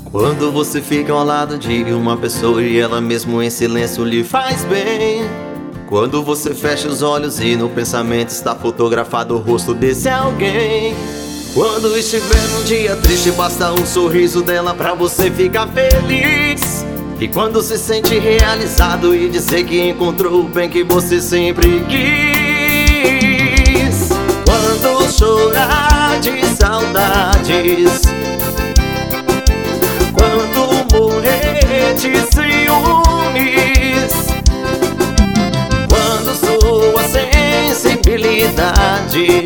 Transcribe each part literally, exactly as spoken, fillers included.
Quando você fica ao lado de uma pessoa e ela mesmo em silêncio lhe faz bem. Quando você fecha os olhos e no pensamento está fotografado o rosto desse alguém. Quando estiver num dia triste, basta um sorriso dela pra você ficar feliz. E quando se sente realizado e dizer que encontrou o bem que você sempre quis. Quando chorar de saudades, quando morrer de ciúmes, quando sua sensibilidade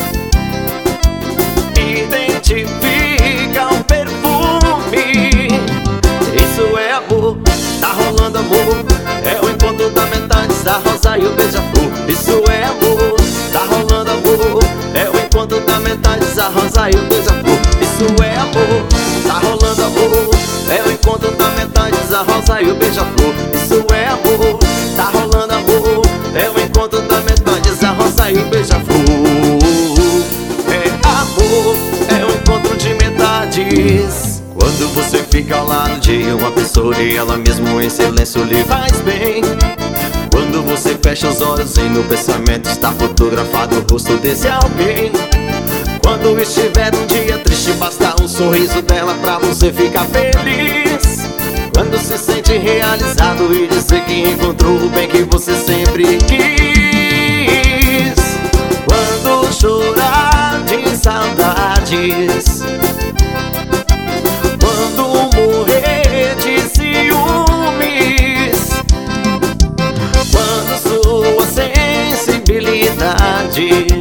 identifica o perfume, isso é amor, tá rolando amor. É o encontro da metade da rosa e o beija-flor. Isso é amor, tá rolando amor. É o encontro da metade da rosa e o beija-flor. Isso é amor, tá rolando amor. É o encontro da metade da rosa e o beija-flor. Isso é amor, tá rolando amor. É o encontro da metade da rosa e o beija-flor. É amor, é o encontro de metades. Quando você fica ao lado de uma pessoa e ela mesmo em silêncio lhe faz bem. Quando você fecha os olhos e no pensamento está fotografado o rosto desse alguém. Quando estiver um dia triste, basta um sorriso dela pra você ficar feliz. Quando se sente realizado e dizer que encontrou o bem que você sempre quis. Quando chorar de saudades, quando morrer de ciúmes, quando sua sensibilidade